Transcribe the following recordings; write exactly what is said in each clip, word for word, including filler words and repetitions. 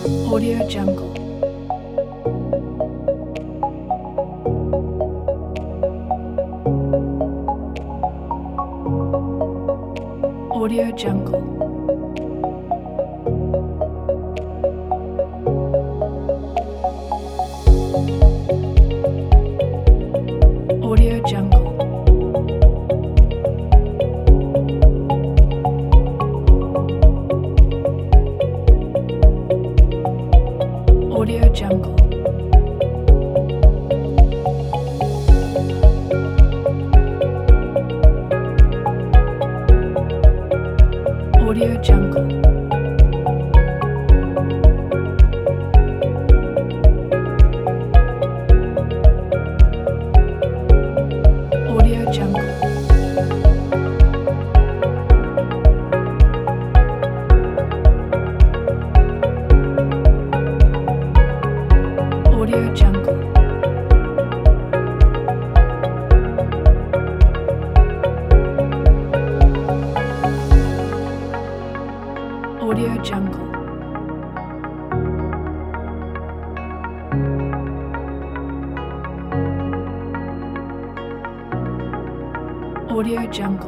Audio Jungle. Audio Jungle. Audio Jungle. Audio Jungle. Audio Jungle. Audio Jungle. Audio Jungle. Audio Jungle. Audio Jungle.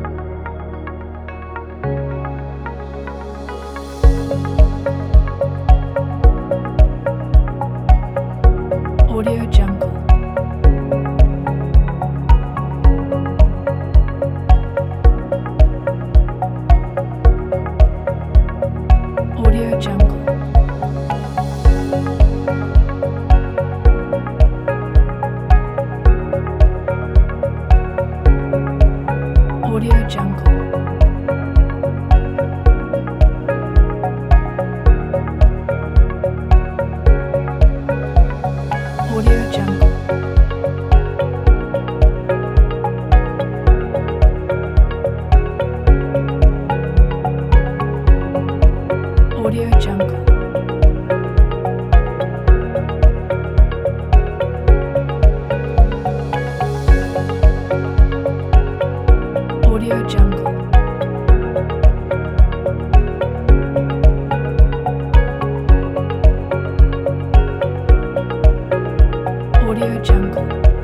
Audio Jungle. Audio Jungle. Audio Jungle. Audio Jungle. Audio Jungle. Audio Jungle. Audio Jungle.